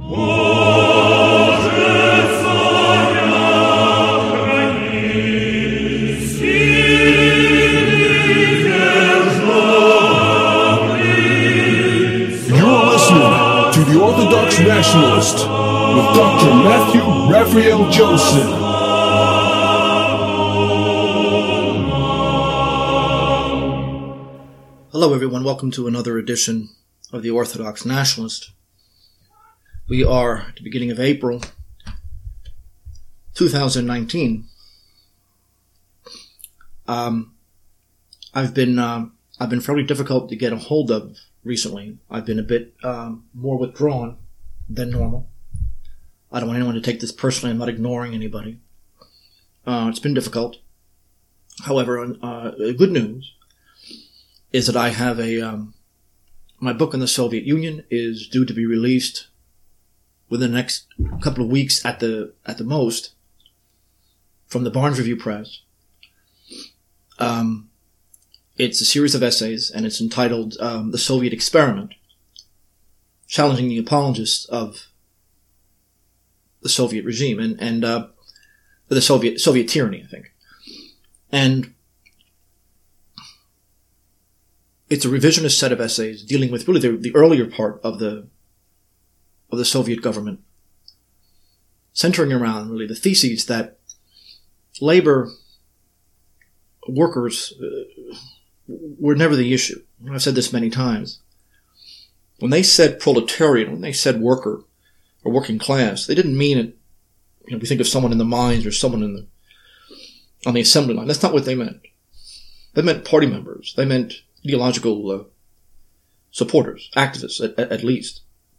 The Orthodox Nationalist with Dr. Matthew Raphael Joseph. Hello everyone, welcome to another edition of the Orthodox Nationalist. We are at the beginning of April 2019. I've been fairly difficult to get a hold of recently. I've been a bit more withdrawn than normal. I don't want anyone to take this personally. I'm not ignoring anybody. It's been difficult. However, good news is that I have my book on the Soviet Union is due to be released within the next couple of weeks at the most from the Barnes Review Press. It's a series of essays, and it's entitled The Soviet Experiment, challenging the apologists of the Soviet regime and the Soviet tyranny, I think. And it's a revisionist set of essays dealing with really the earlier part of the Soviet government, centering around really the theses that labor workers were never the issue. I've said this many times. When they said proletariat, when they said worker or working class, they didn't mean it. We think of someone in the mines or someone on the assembly line. That's not what they meant. They meant party members. They meant ideological supporters, activists, at least.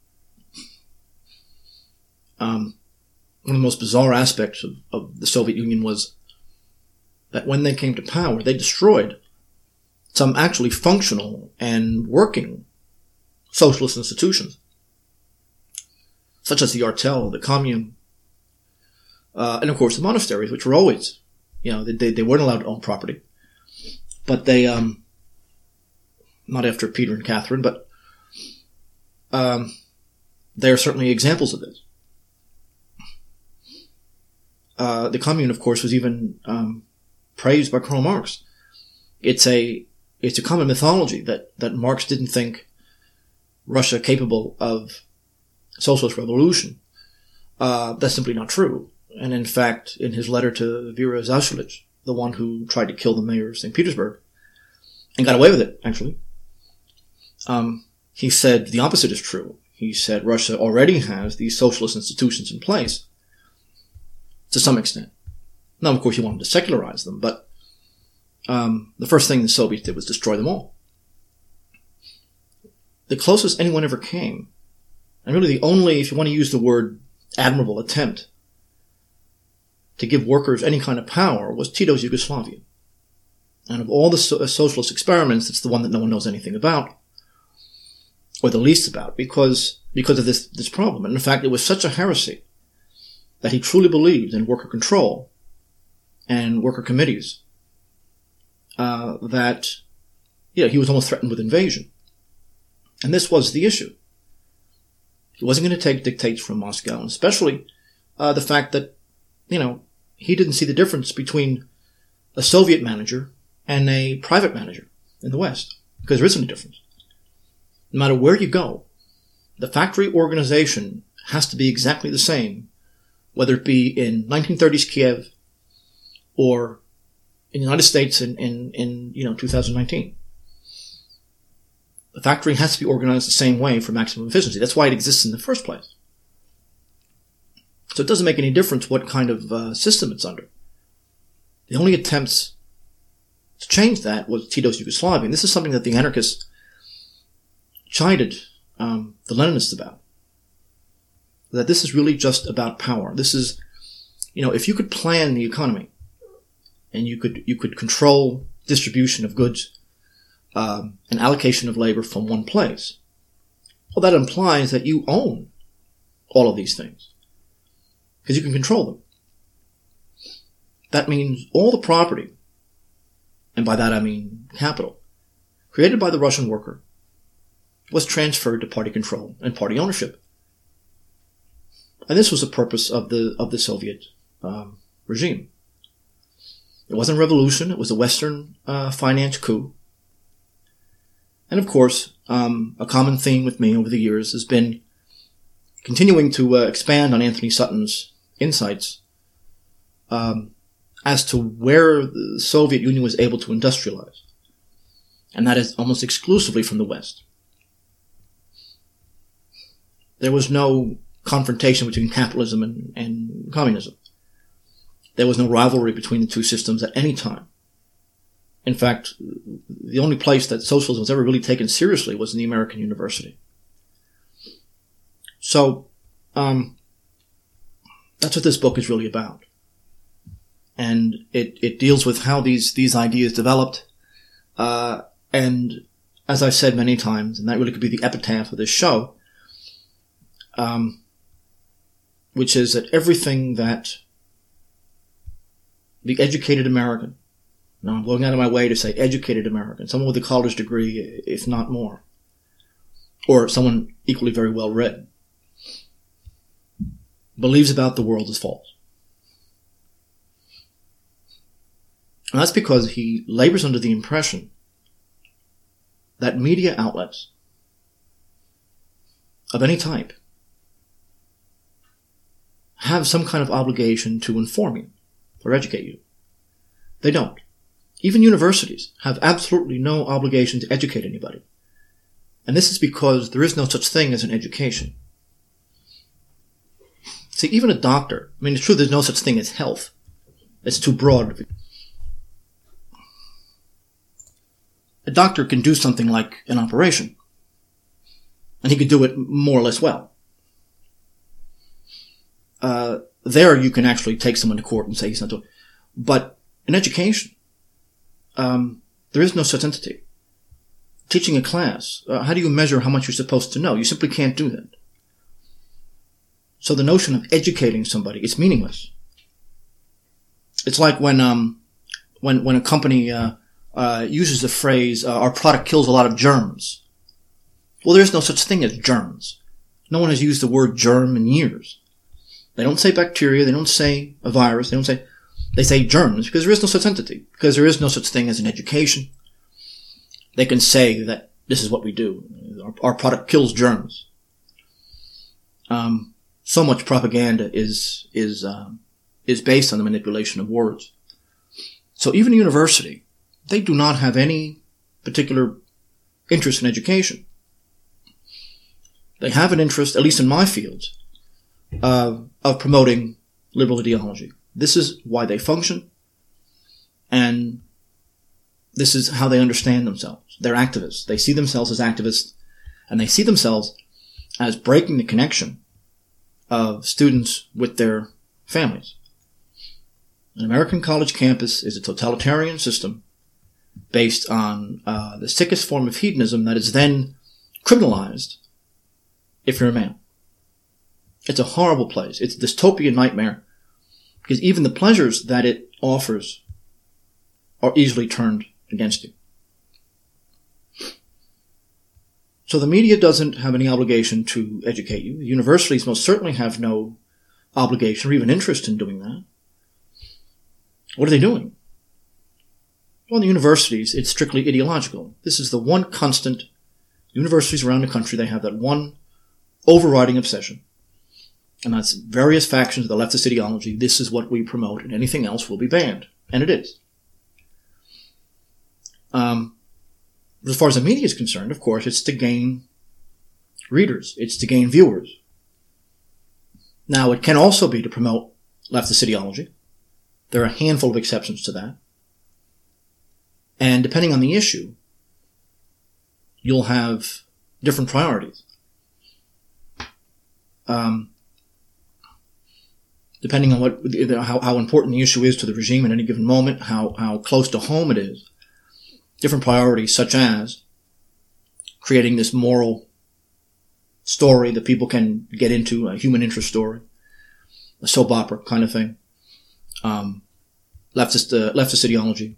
One of the most bizarre aspects of the Soviet Union was that when they came to power, they destroyed some actually functional and working socialist institutions, such as the Artel, the Commune, and of course the monasteries, which were always, they weren't allowed to own property, but they, not after Peter and Catherine, but they are certainly examples of this. The Commune, of course, was even praised by Karl Marx. It's a common mythology that Marx didn't think Russia capable of socialist revolution. That's simply not true. And in fact, in his letter to Vera Zauschwitz, the one who tried to kill the mayor of St. Petersburg, and got away with it, actually, he said the opposite is true. He said Russia already has these socialist institutions in place, to some extent. Now, of course, he wanted to secularize them, but the first thing the Soviets did was destroy them all. The closest anyone ever came, and really the only, if you want to use the word admirable attempt, to give workers any kind of power was Tito's Yugoslavia. And of all the socialist experiments, it's the one that no one knows anything about, or the least about, because of this problem. And in fact, it was such a heresy that he truly believed in worker control and worker committees, that he was almost threatened with invasion. And this was the issue. He wasn't going to take dictates from Moscow, and especially the fact that, he didn't see the difference between a Soviet manager and a private manager in the West, because there isn't a difference. No matter where you go, the factory organization has to be exactly the same, whether it be in 1930s Kiev or in the United States in 2019. The factory has to be organized the same way for maximum efficiency. That's why it exists in the first place. So it doesn't make any difference what kind of system it's under. The only attempts to change that was Tito's Yugoslavia. And this is something that the anarchists chided the Leninists about. That this is really just about power. This is, if you could plan the economy and you could control distribution of goods and allocation of labor from one place, well, that implies that you own all of these things because you can control them. That means all the property, and by that I mean capital, created by the Russian worker was transferred to party control and party ownership. And this was the purpose of the Soviet regime. It wasn't a revolution. It was a Western finance coup. And of course, a common theme with me over the years has been continuing to expand on Anthony Sutton's insights as to where the Soviet Union was able to industrialize. And that is almost exclusively from the West. There was no confrontation between capitalism and communism. There was no rivalry between the two systems at any time. In fact, the only place that socialism was ever really taken seriously was in the American university. So, that's what this book is really about. And it deals with how these ideas developed. And as I've said many times, and that really could be the epitaph of this show, which is that everything that the educated American, now I'm going out of my way to say educated American, someone with a college degree, if not more, or someone equally very well read, believes about the world is false. And that's because he labors under the impression that media outlets of any type have some kind of obligation to inform you or educate you. They don't. Even universities have absolutely no obligation to educate anybody. And this is because there is no such thing as an education. See, even a doctor, I mean, it's true there's no such thing as health. It's too broad. A doctor can do something like an operation. And he could do it more or less well. There you can actually take someone to court and say he's not doing it. But in education, there is no such entity. Teaching a class, how do you measure how much you're supposed to know? You simply can't do that. So the notion of educating somebody, it's meaningless. It's like when a company uses the phrase, our product kills a lot of germs. Well, there's no such thing as germs. No one has used the word germ in years. They don't say bacteria, they don't say a virus, they say germs, because there is no such entity, because there is no such thing as an education. They can say that this is what we do. Our product kills germs. So much propaganda is based on the manipulation of words. So even a university, they do not have any particular interest in education. They have an interest, at least in my fields, of promoting liberal ideology. This is why they function, and this is how they understand themselves. They're activists. They see themselves as activists, and they see themselves as breaking the connection of students with their families. An American college campus is a totalitarian system based on the sickest form of hedonism that is then criminalized if you're a male. It's a horrible place. It's a dystopian nightmare because even the pleasures that it offers are easily turned against you. So the media doesn't have any obligation to educate you. The universities most certainly have no obligation or even interest in doing that. What are they doing? Well, in the universities, it's strictly ideological. This is the one constant. Universities around the country, they have that one overriding obsession. And that's various factions of the leftist ideology. This is what we promote, and anything else will be banned. And it is. As far as the media is concerned, of course, it's to gain readers. It's to gain viewers. Now, it can also be to promote leftist ideology. There are a handful of exceptions to that. And depending on the issue, you'll have different priorities. Depending on how important the issue is to the regime at any given moment, how close to home it is, different priorities such as creating this moral story that people can get into, a human interest story, a soap opera kind of thing, leftist ideology,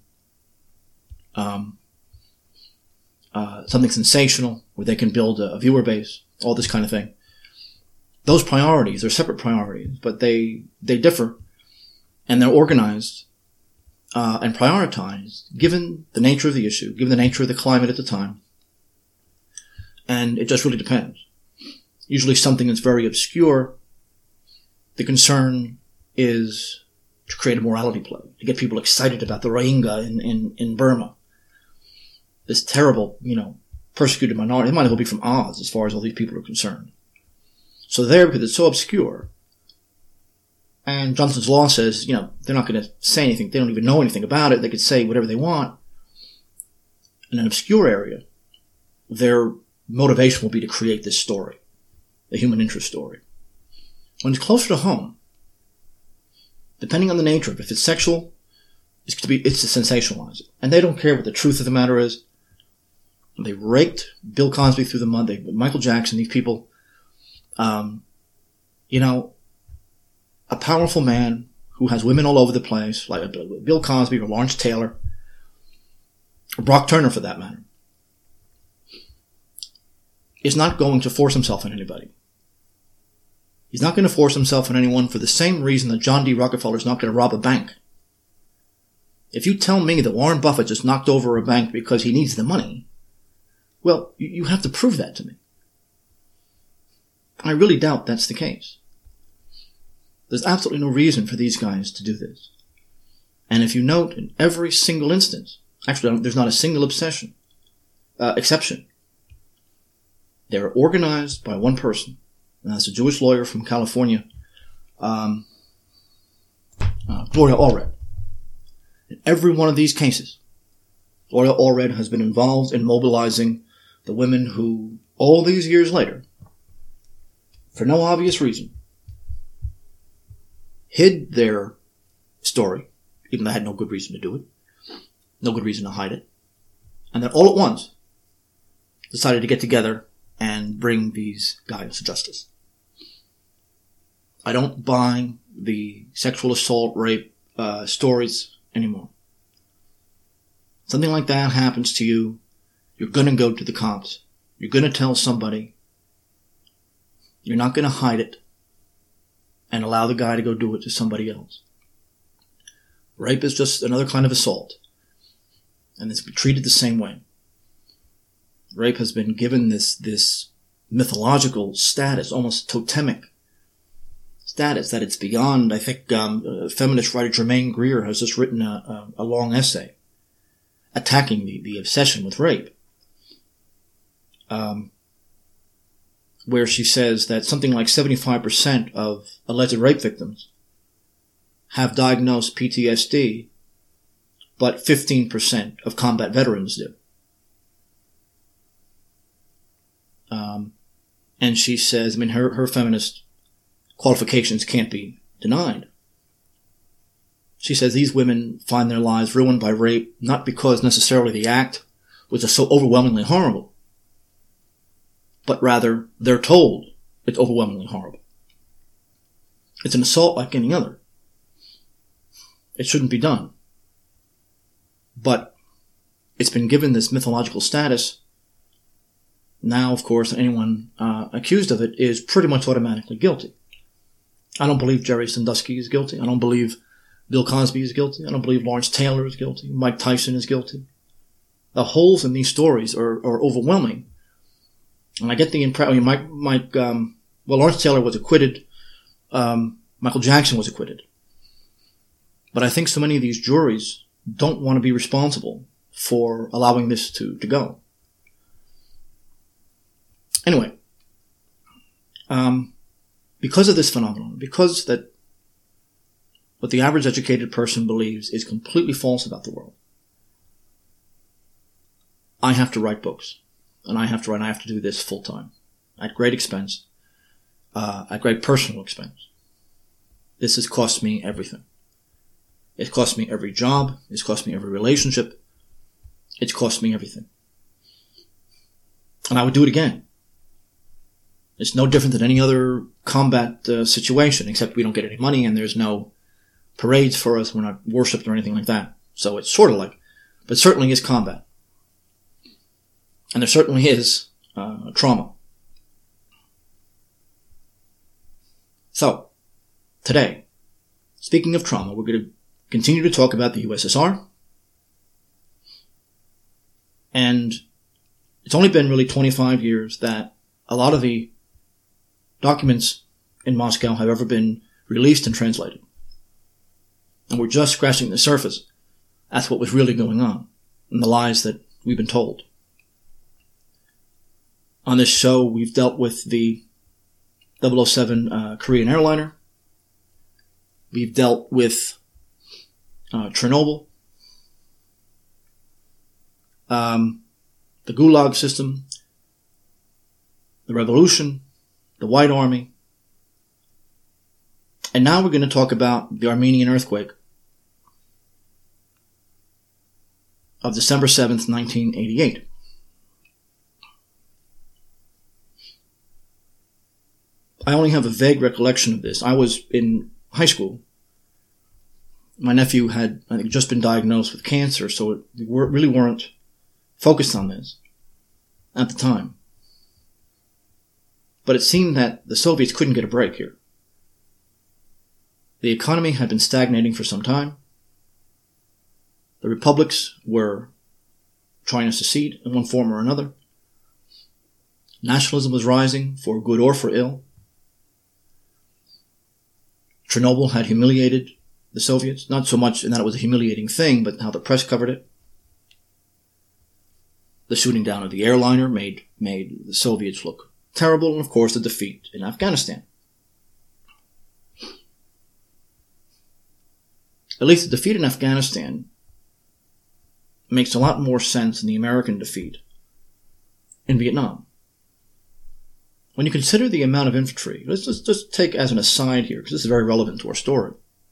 something sensational where they can build a viewer base, all this kind of thing. those priorities are separate priorities, but they differ, and they're organized and prioritized given the nature of the issue, given the nature of the climate at the time. And it just really depends. Usually something that's very obscure, the concern is to create a morality play, to get people excited about the Rohingya in Burma. This terrible, persecuted minority. It might as well be from Oz as far as all these people are concerned. So there, because it's so obscure, and Johnson's Law says, they're not going to say anything. They don't even know anything about it. They could say whatever they want. In an obscure area, their motivation will be to create this story, the human interest story. When it's closer to home, depending on the nature of it, if it's sexual, it's to sensationalize it. And they don't care what the truth of the matter is. They raked Bill Cosby through the mud. Michael Jackson, these people, a powerful man who has women all over the place, like Bill Cosby or Lawrence Taylor, or Brock Turner for that matter, is not going to force himself on anybody. He's not going to force himself on anyone for the same reason that John D. Rockefeller is not going to rob a bank. If you tell me that Warren Buffett just knocked over a bank because he needs the money, well, you have to prove that to me. I really doubt that's the case. There's absolutely no reason for these guys to do this. And if you note in every single instance, actually there's not a single exception. They're organized by one person. And that's a Jewish lawyer from California, Gloria Allred. In every one of these cases, Gloria Allred has been involved in mobilizing the women who, all these years later, for no obvious reason, hid their story, even though they had no good reason to do it, no good reason to hide it, and then all at once decided to get together and bring these guys to justice. I don't buy the sexual assault, rape stories anymore. Something like that happens to you, you're going to go to the cops. You're going to tell somebody. You're not going to hide it and allow the guy to go do it to somebody else. Rape is just another kind of assault, and it's treated the same way. Rape has been given this mythological status, almost totemic status, that it's beyond. I think feminist writer Germaine Greer has just written a long essay attacking the obsession with rape, where she says that something like 75% of alleged rape victims have diagnosed PTSD, but 15% of combat veterans do. And she says, her feminist qualifications can't be denied. She says these women find their lives ruined by rape, not because necessarily the act was just so overwhelmingly horrible, but rather they're told it's overwhelmingly horrible. It's an assault like any other. It shouldn't be done. But it's been given this mythological status. Now, of course, anyone accused of it is pretty much automatically guilty. I don't believe Jerry Sandusky is guilty. I don't believe Bill Cosby is guilty. I don't believe Lawrence Taylor is guilty. Mike Tyson is guilty. The holes in these stories are overwhelming. And I get the impression, Lawrence Taylor was acquitted. Michael Jackson was acquitted. But I think so many of these juries don't want to be responsible for allowing this to go. Anyway, because of this phenomenon, because that what the average educated person believes is completely false about the world, I have to write books. And I have to do this full time. At great expense. At great personal expense. This has cost me everything. It's cost me every job. It's cost me every relationship. It's cost me everything. And I would do it again. It's no different than any other combat situation, except we don't get any money and there's no parades for us. We're not worshipped or anything like that. So it's sort of like, but certainly is combat. And there certainly is trauma. So, today, speaking of trauma, we're going to continue to talk about the USSR. And it's only been really 25 years that a lot of the documents in Moscow have ever been released and translated. And we're just scratching the surface. That's what was really going on, and the lies that we've been told. On this show, we've dealt with the 007 Korean airliner. We've dealt with Chernobyl, the Gulag system, the revolution, the White Army, and now we're going to talk about the Armenian earthquake of December 7th, 1988. I only have a vague recollection of this. I was in high school. My nephew had, I think, just been diagnosed with cancer, so we really weren't focused on this at the time. But it seemed that the Soviets couldn't get a break here. The economy had been stagnating for some time. The republics were trying to secede in one form or another. Nationalism was rising, for good or for ill. Chernobyl had humiliated the Soviets, not so much in that it was a humiliating thing, but how the press covered it. The shooting down of the airliner made the Soviets look terrible, and of course the defeat in Afghanistan. At least the defeat in Afghanistan makes a lot more sense than the American defeat in Vietnam. When you consider the amount of infantry, let's just take as an aside here, because this is very relevant to our story.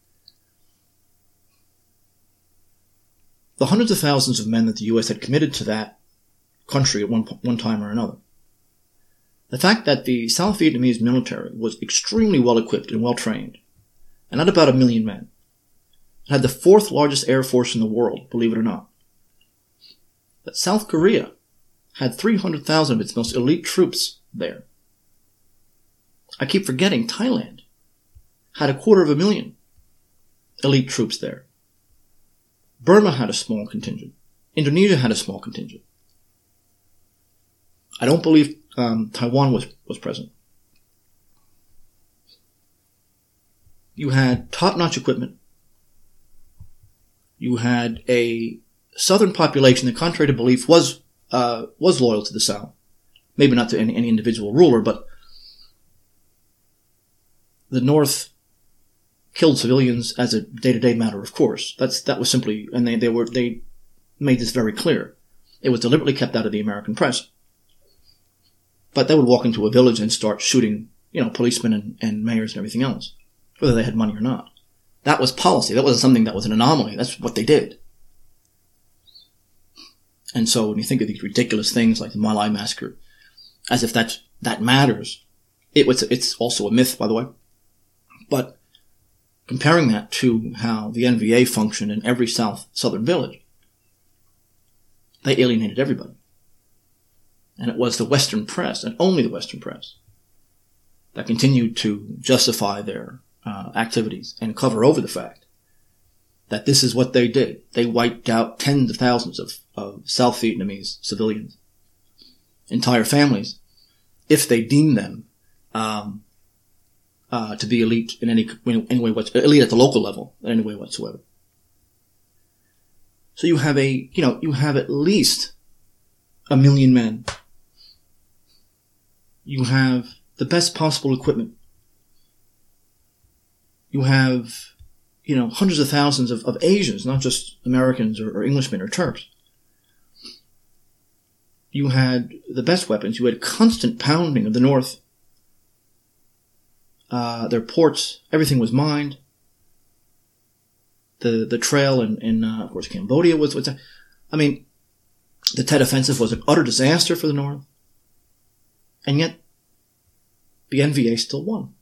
The hundreds of thousands of men that the U.S. had committed to that country at one time or another. The fact that the South Vietnamese military was extremely well equipped and well trained, and at about 1 million men. It had the 4th largest air force in the world, believe it or not. But South Korea had 300,000 of its most elite troops there. I keep forgetting Thailand had 250,000 elite troops there. Burma had a small contingent. Indonesia had a small contingent. I don't believe Taiwan was present. You had top-notch equipment. You had a southern population that, contrary to belief, was loyal to the South. Maybe not to any individual ruler, but the North killed civilians as a day-to-day matter, of course. That was simply, and they made this very clear. It was deliberately kept out of the American press. But they would walk into a village and start shooting, policemen and mayors and everything else, whether they had money or not. That was policy. That wasn't something that was an anomaly. That's what they did. And so when you think of these ridiculous things like the My Lai massacre, as if that matters, it's also a myth, by the way. But comparing that to how the NVA functioned in every southern village, they alienated everybody. And it was the Western press, and only the Western press, that continued to justify their activities and cover over the fact that this is what they did. They wiped out tens of thousands of South Vietnamese civilians, entire families, if they deemed them to be elite in any way whatsoever, elite at the local level in any way whatsoever. So you have at least 1 million men. You have the best possible equipment. You have, hundreds of thousands of Asians, not just Americans or Englishmen or Turks. You had the best weapons. You had constant pounding of the North. Their ports, everything was mined. The trail in of course, Cambodia was, the Tet Offensive was an utter disaster for the North. And yet, the NVA still won.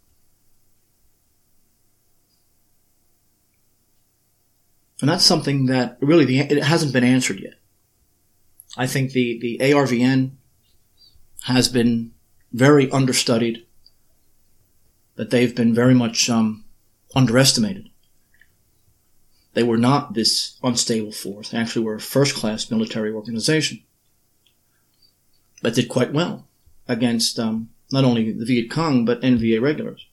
And that's something that really it hasn't been answered yet. I think the ARVN has been very understudied. that they've been very much underestimated. They were not this unstable force. They actually were a first-class military organization that did quite well against not only the Viet Cong, but NVA regulars.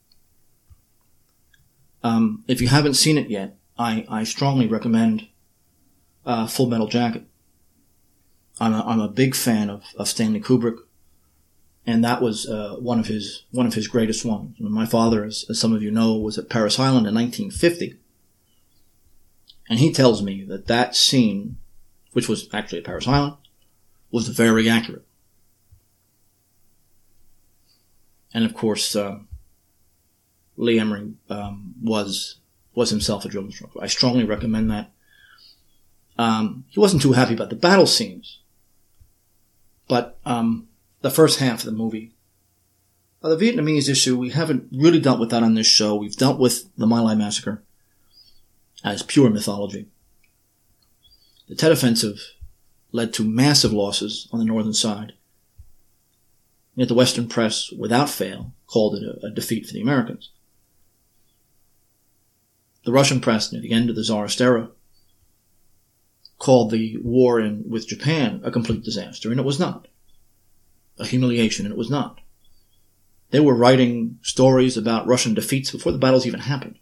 If you haven't seen it yet, I strongly recommend Full Metal Jacket. I'm a big fan of Stanley Kubrick, and that was one of his greatest ones. My father, as some of you know, was at Parris Island in 1950, and he tells me that scene, which was actually at Parris Island, was very accurate. And of course, Lee Emery was himself a drum instructor. I strongly recommend that. He wasn't too happy about the battle scenes, but the first half of the movie, the Vietnamese issue, we haven't really dealt with that on this show. We've dealt with the My Lai massacre as pure mythology. The Tet Offensive led to massive losses on the northern side. Yet the Western press, without fail, called it a defeat for the Americans. The Russian press, near the end of the Tsarist era, called the war with Japan a complete disaster, and it was not. A humiliation, and it was not. They were writing stories about Russian defeats before the battles even happened.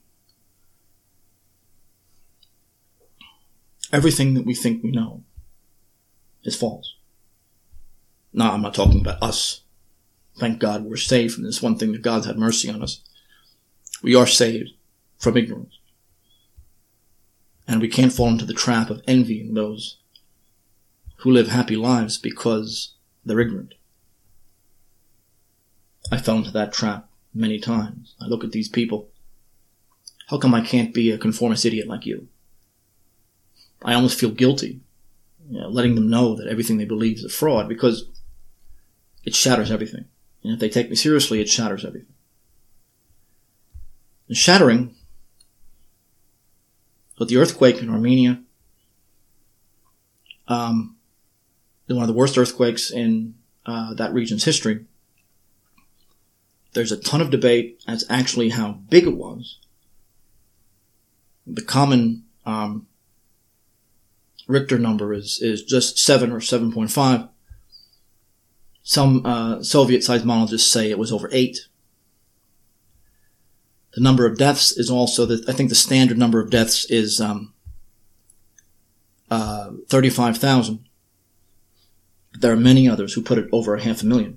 Everything that we think we know is false. Now, I'm not talking about us. Thank God we're saved from this one thing, that God's had mercy on us. We are saved from ignorance. And we can't fall into the trap of envying those who live happy lives because they're ignorant. I fell into that trap many times. I look at these people. How come I can't be a conformist idiot like you? I almost feel guilty, letting them know that everything they believe is a fraud, because it shatters everything. And if they take me seriously, it shatters everything. And shattering, with the earthquake in Armenia, one of the worst earthquakes in that region's history. There's a ton of debate as actually how big it was. The common Richter number is just 7 or 7.5. Some Soviet seismologists say it was over 8. The number of deaths is also, I think the standard number of deaths is 35,000. But there are many others who put it over 500,000.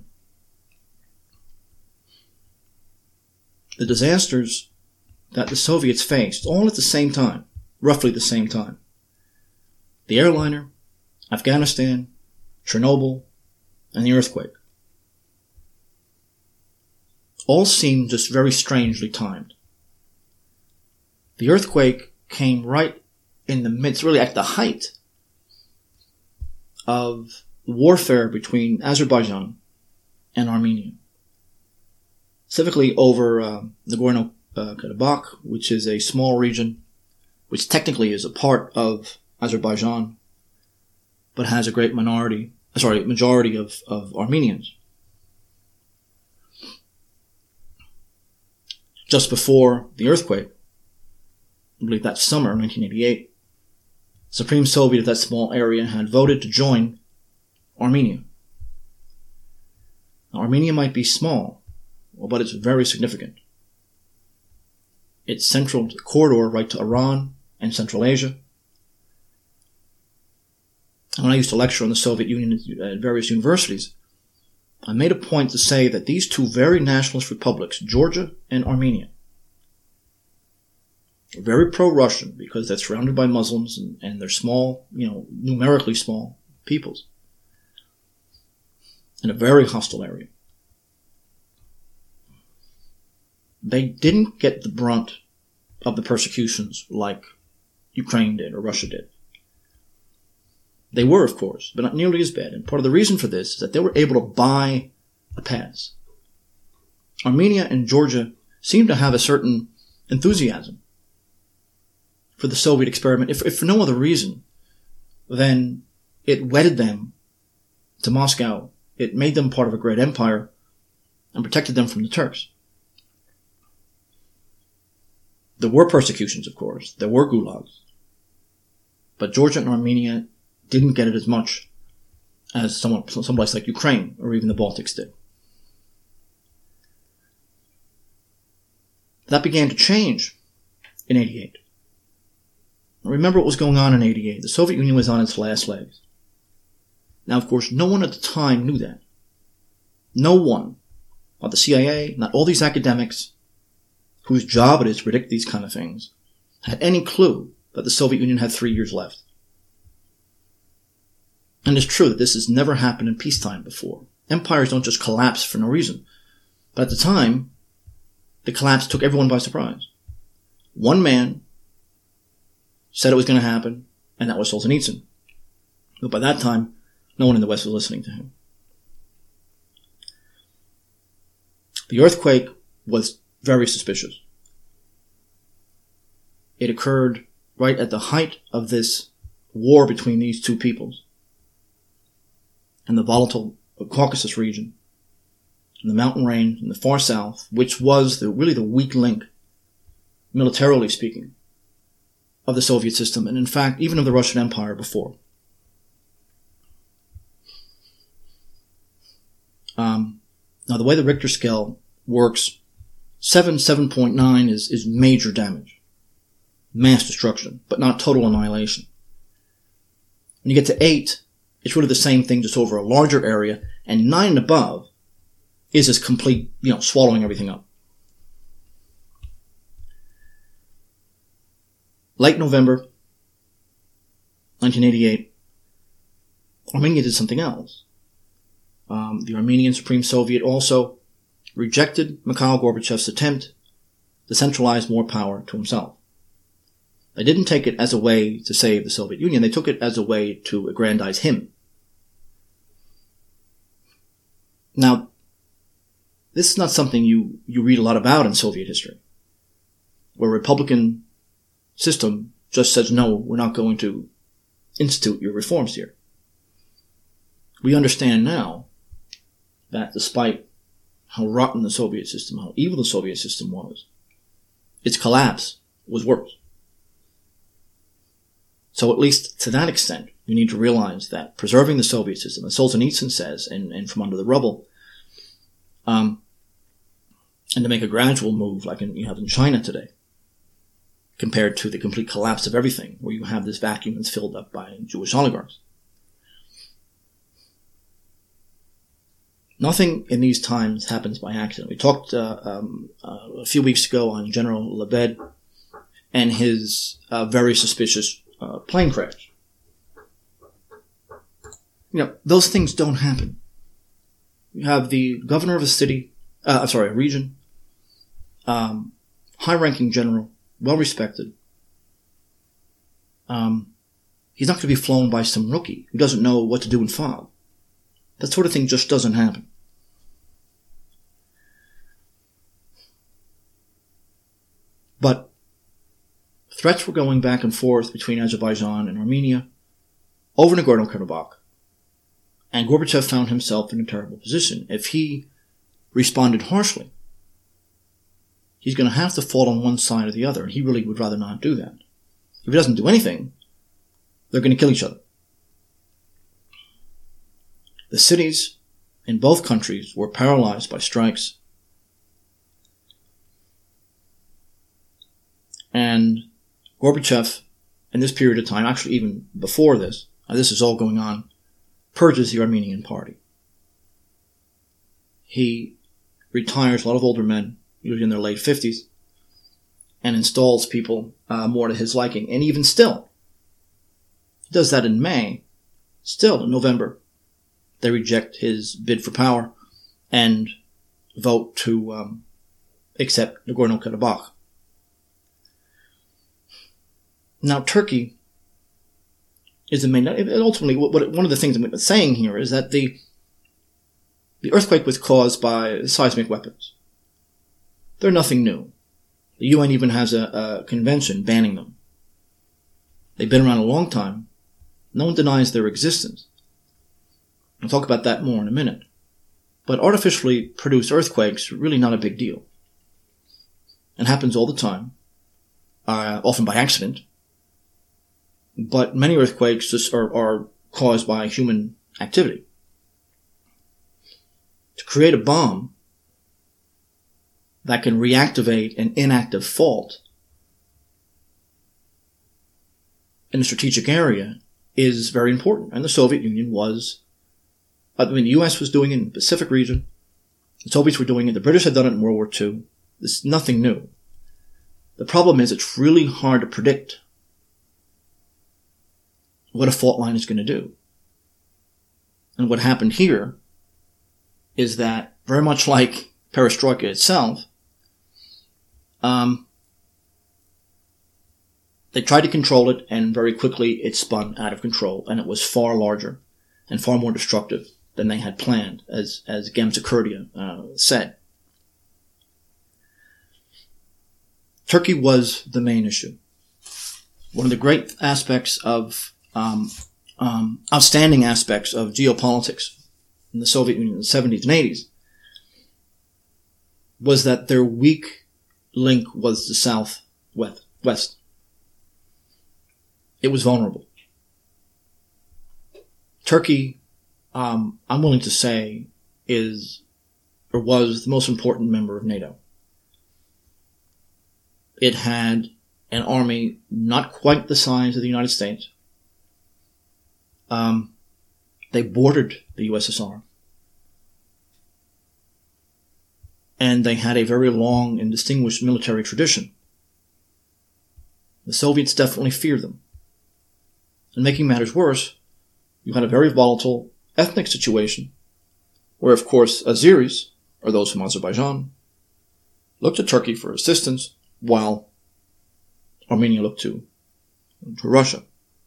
The disasters that the Soviets faced, all at the same time, roughly the same time. The airliner, Afghanistan, Chernobyl, and the earthquake. All seemed just very strangely timed. The earthquake came right in the midst, really at the height of warfare between Azerbaijan and Armenia. Specifically over Nagorno-Karabakh, which is a small region, which technically is a part of Azerbaijan, but has a great majority of Armenians. Just before the earthquake, I believe that summer, 1988, the Supreme Soviet of that small area had voted to join Armenia. Now, Armenia might be small, but it's very significant. It's central to the corridor right to Iran and Central Asia. And when I used to lecture on the Soviet Union at various universities, I made a point to say that these two very nationalist republics, Georgia and Armenia, are very pro-Russian because they're surrounded by Muslims and they're small, numerically small peoples in a very hostile area. They didn't get the brunt of the persecutions like Ukraine did or Russia did. They were, of course, but not nearly as bad. And part of the reason for this is that they were able to buy a pass. Armenia and Georgia seemed to have a certain enthusiasm for the Soviet experiment, if for no other reason than it wedded them to Moscow. It made them part of a great empire and protected them from the Turks. There were persecutions, of course. There were gulags. But Georgia and Armenia didn't get it as much as someplace like Ukraine or even the Baltics did. That began to change in 88. Remember what was going on in 88. The Soviet Union was on its last legs. Now, of course, no one at the time knew that. No one, not the CIA, not all these academics whose job it is to predict these kind of things, had any clue that the Soviet Union had 3 years left. And it's true that this has never happened in peacetime before. Empires don't just collapse for no reason. But at the time, the collapse took everyone by surprise. One man said it was going to happen, and that was Solzhenitsyn. But by that time, no one in the West was listening to him. The earthquake was very suspicious. It occurred right at the height of this war between these two peoples and the volatile Caucasus region and the mountain range in the far south, which was really the weak link, militarily speaking, of the Soviet system, and in fact, even of the Russian Empire before. Now, the way the Richter scale works, 7.9 is major damage, mass destruction, but not total annihilation. When you get to 8, it's really the same thing, just over a larger area, and 9 and above is this complete, swallowing everything up. Late November 1988, Armenia did something else. The Armenian Supreme Soviet also rejected Mikhail Gorbachev's attempt to centralize more power to himself. They didn't take it as a way to save the Soviet Union. They took it as a way to aggrandize him. Now, this is not something you read a lot about in Soviet history, where a Republican system just says, no, we're not going to institute your reforms here. We understand now that despite how rotten the Soviet system, how evil the Soviet system was, its collapse was worse. So at least to that extent, we need to realize that preserving the Soviet system, as Solzhenitsyn says, and from under the rubble, and to make a gradual move like you have in China today, compared to the complete collapse of everything, where you have this vacuum that's filled up by Jewish oligarchs. Nothing in these times happens by accident. We talked a few weeks ago on General Lebed and his very suspicious plane crash. Those things don't happen. You have the governor of a region, high-ranking general, well-respected. He's not going to be flown by some rookie who doesn't know what to do in fog. That sort of thing just doesn't happen. But threats were going back and forth between Azerbaijan and Armenia over Nagorno-Karabakh. And Gorbachev found himself in a terrible position. If he responded harshly, he's going to have to fall on one side or the other, and he really would rather not do that. If he doesn't do anything, they're going to kill each other. The cities in both countries were paralyzed by strikes. And Gorbachev, in this period of time, actually even before this is all going on, purges the Armenian party. He retires a lot of older men, usually in their late 50s, and installs people more to his liking. And even still, he does that in May. Still, in November, they reject his bid for power and vote to accept Nagorno-Karabakh. Now, Turkey is the main. Ultimately, one of the things I'm saying here is that the earthquake was caused by seismic weapons. They're nothing new. The UN even has a convention banning them. They've been around a long time. No one denies their existence. I'll talk about that more in a minute. But artificially produced earthquakes are really not a big deal. It happens all the time. often by accident. But many earthquakes just are caused by human activity. To create a bomb that can reactivate an inactive fault in a strategic area is very important. And the Soviet Union the US was doing it in the Pacific region. The Soviets were doing it. The British had done it in World War II. This is nothing new. The problem is it's really hard to predict what a fault line is going to do. And what happened here is that, very much like perestroika itself, they tried to control it, and very quickly it spun out of control, and it was far larger and far more destructive than they had planned, as Gamsakurdia said. Turkey was the main issue. One of the great aspects of outstanding aspects of geopolitics in the Soviet Union in the 70s and 80s was that their weak link was the southwest. It was vulnerable. Turkey, I'm willing to say, was the most important member of NATO. It had an army not quite the size of the United States. They bordered the USSR. And they had a very long and distinguished military tradition. The Soviets definitely feared them. And making matters worse, you had a very volatile ethnic situation where, of course, Azeris, or those from Azerbaijan, looked to Turkey for assistance, while Armenia looked to Russia.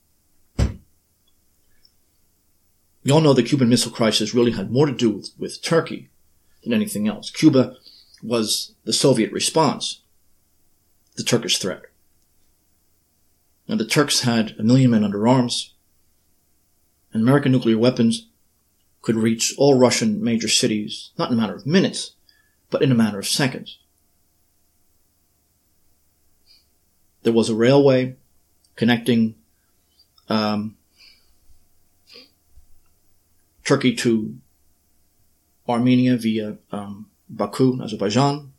We all know the Cuban Missile Crisis really had more to do with Turkey than anything else. Cuba was the Soviet response to the Turkish threat. Now, the Turks had 1 million men under arms, and American nuclear weapons could reach all Russian major cities, not in a matter of minutes, but in a matter of seconds. There was a railway connecting Turkey to Armenia via Baku, Azerbaijan.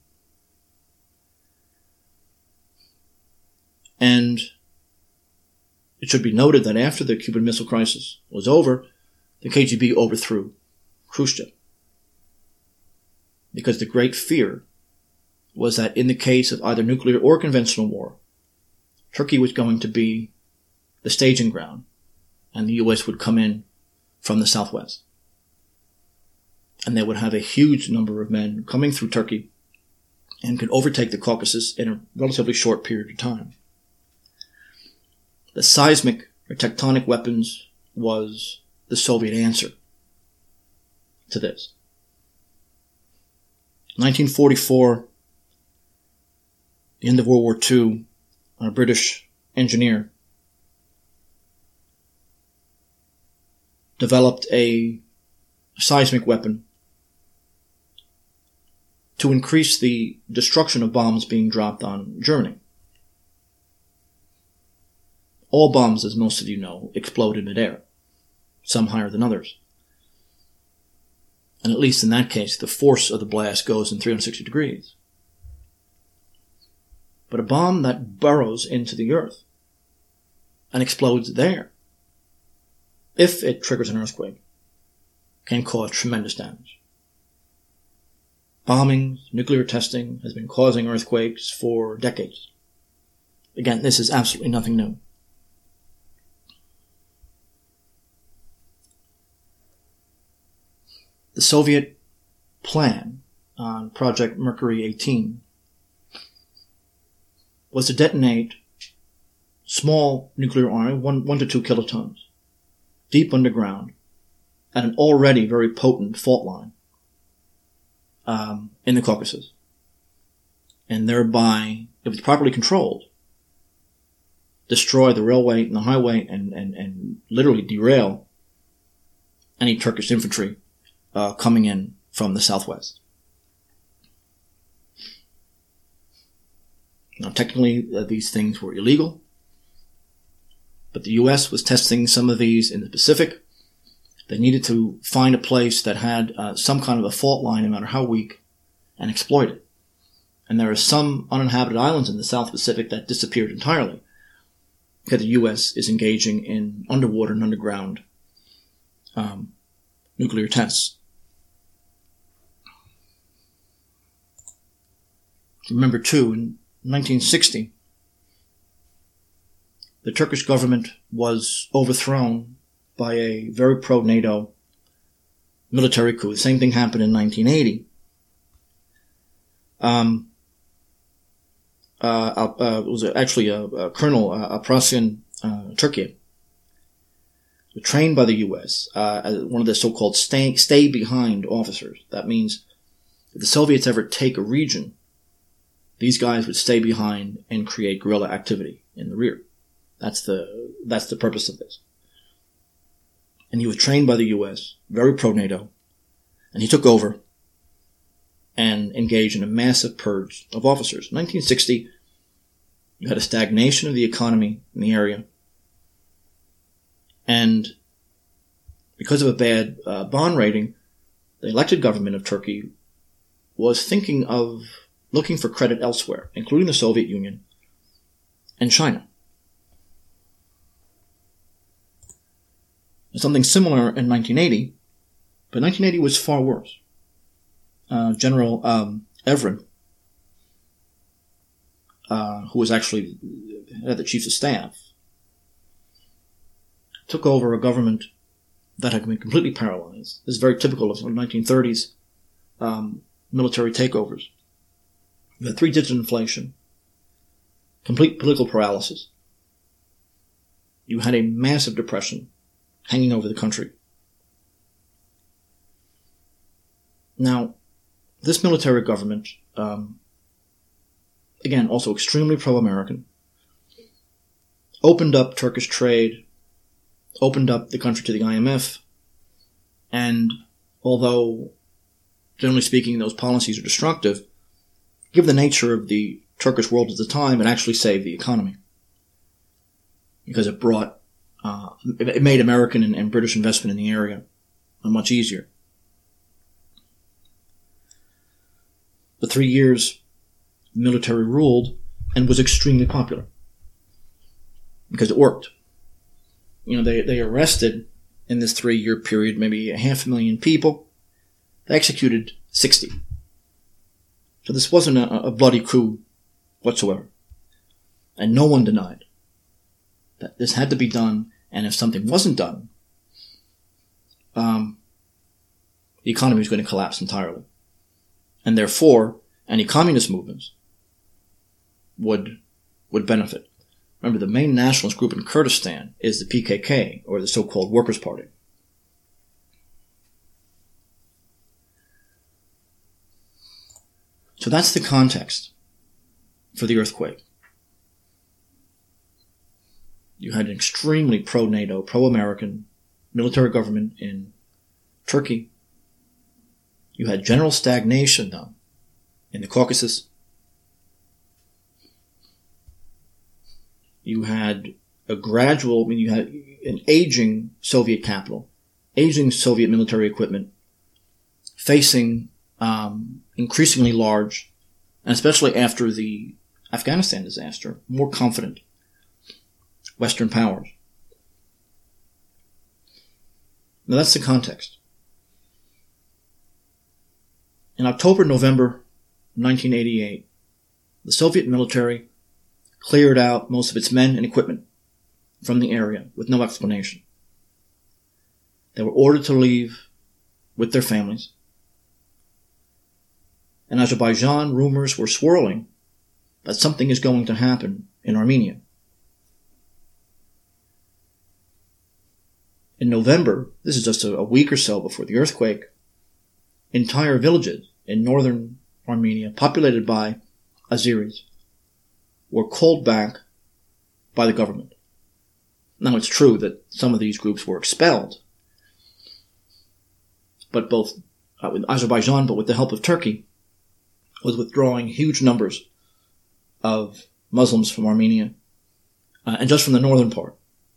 And it should be noted that after the Cuban Missile Crisis was over, the KGB overthrew Khrushchev. Because the great fear was that in the case of either nuclear or conventional war, Turkey was going to be the staging ground, and the US would come in from the southwest. And they would have a huge number of men coming through Turkey and could overtake the Caucasus in a relatively short period of time. The seismic or tectonic weapons was the Soviet answer to this. 1944, the end of World War II, a British engineer developed a seismic weapon to increase the destruction of bombs being dropped on Germany. All bombs, as most of you know, explode in midair, some higher than others. And at least in that case, the force of the blast goes in 360 degrees. But a bomb that burrows into the earth and explodes there, if it triggers an earthquake, can cause tremendous damage. Bombing, nuclear testing has been causing earthquakes for decades. Again, this is absolutely nothing new. The Soviet plan on Project Mercury 18 was to detonate small nuclear army, 1 to 2 kilotons, deep underground, at an already very potent fault line in the Caucasus. And thereby, if it's properly controlled, destroy the railway and the highway and literally derail any Turkish infantry coming in from the southwest. Now, technically, these things were illegal, but the U.S. was testing some of these in the Pacific. They needed to find a place that had some kind of a fault line, no matter how weak, and exploit it. And there are some uninhabited islands in the South Pacific that disappeared entirely because the U.S. is engaging in underwater and underground nuclear tests. Remember, too, in 1960, the Turkish government was overthrown by a very pro-NATO military coup. The same thing happened in 1980. It was actually a Colonel Aprassian Turkey, trained by the U.S., as one of the so-called stay-behind officers. That means if the Soviets ever take a region, these guys would stay behind and create guerrilla activity in the rear. That's the purpose of this. And he was trained by the U.S., very pro-NATO, and he took over and engaged in a massive purge of officers. In 1960, you had a stagnation of the economy in the area, and because of a bad bond rating, the elected government of Turkey was thinking of looking for credit elsewhere, including the Soviet Union and China. Something similar in 1980, but 1980 was far worse. General Evren, who was actually head of the Chiefs of Staff, took over a government that had been completely paralyzed. This is very typical of 1930s military takeovers. You had 3-digit inflation, complete political paralysis. You had a massive depression hanging over the country. Now, this military government, again, also extremely pro-American, opened up Turkish trade, opened up the country to the IMF, and although, generally speaking, those policies are destructive, given the nature of the Turkish world at the time, it actually saved the economy. Because it brought, it made American and British investment in the area much easier. For 3 years, the military ruled and was extremely popular. Because it worked. You know, they arrested, in this 3-year period, maybe 500,000 people. They executed 60. So this wasn't a bloody coup whatsoever. And no one denied that this had to be done, and if something wasn't done, the economy was going to collapse entirely. And therefore, any communist movements would benefit. Remember, the main nationalist group in Kurdistan is the PKK, or the so-called Workers' Party. So that's the context for the earthquake. You had an extremely pro-NATO, pro-American military government in Turkey. You had general stagnation, though, in the Caucasus. You had a gradual, you had an aging Soviet capital, aging Soviet military equipment, facing increasingly large, and especially after the Afghanistan disaster, more confident Western powers. Now that's the context. In October-November 1988, the Soviet military cleared out most of its men and equipment from the area with no explanation. They were ordered to leave with their families. In Azerbaijan, rumors were swirling that something is going to happen in Armenia. In November, this is just a week or so before the earthquake, entire villages in northern Armenia, populated by Azeris, were called back by the government. Now, it's true that some of these groups were expelled, but both with Azerbaijan, but with the help of Turkey, was withdrawing huge numbers of Muslims from Armenia, and just from the northern part.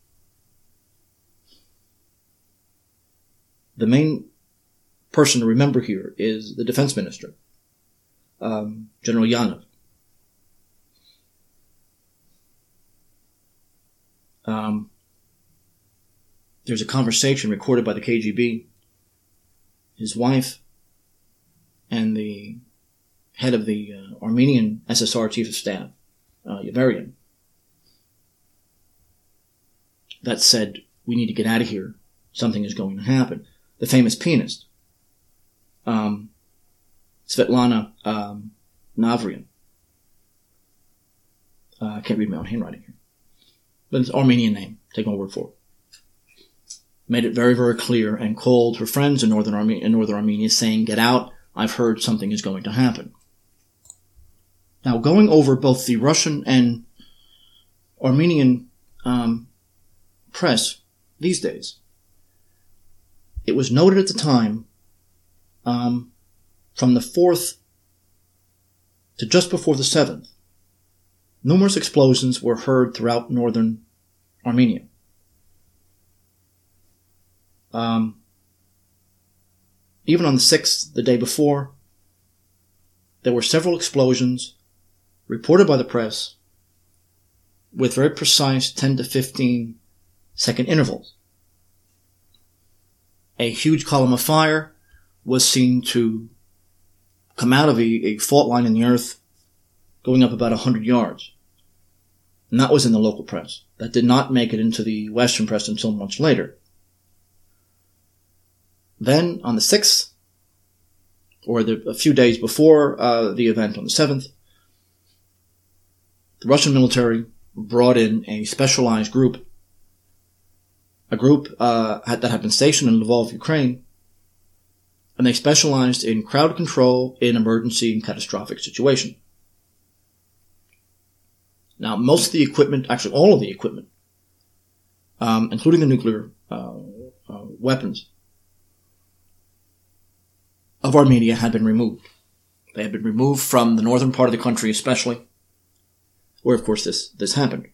The main person to remember here is the defense minister, General Yanov. There's a conversation recorded by the KGB. His wife and the head of the Armenian SSR Chief of Staff, Yeverian, that said, we need to get out of here. Something is going to happen. The famous pianist, Svetlana Navrian. I can't read my own handwriting here. But it's an Armenian name. Take my word for it. Made it very, very clear and called her friends in northern Armenia saying, get out, I've heard something is going to happen. Now, going over both the Russian and Armenian press these days, it was noted at the time, from the 4th to just before the 7th, numerous explosions were heard throughout northern Armenia. Even on the 6th, the day before, there were several explosions reported by the press with very precise 10 to 15 second intervals. A huge column of fire was seen to come out of a fault line in the earth going up about 100 yards. And that was in the local press. That did not make it into the Western press until much later. Then, on the 6th, or a few days before the event on the 7th, the Russian military brought in a specialized group, that had been stationed in Lvov, Ukraine, and they specialized in crowd control in emergency and catastrophic situations. Now, most of the equipment, actually all of the equipment, including the nuclear weapons of Armenia, had been removed. They had been removed from the northern part of the country especially, where of course this happened.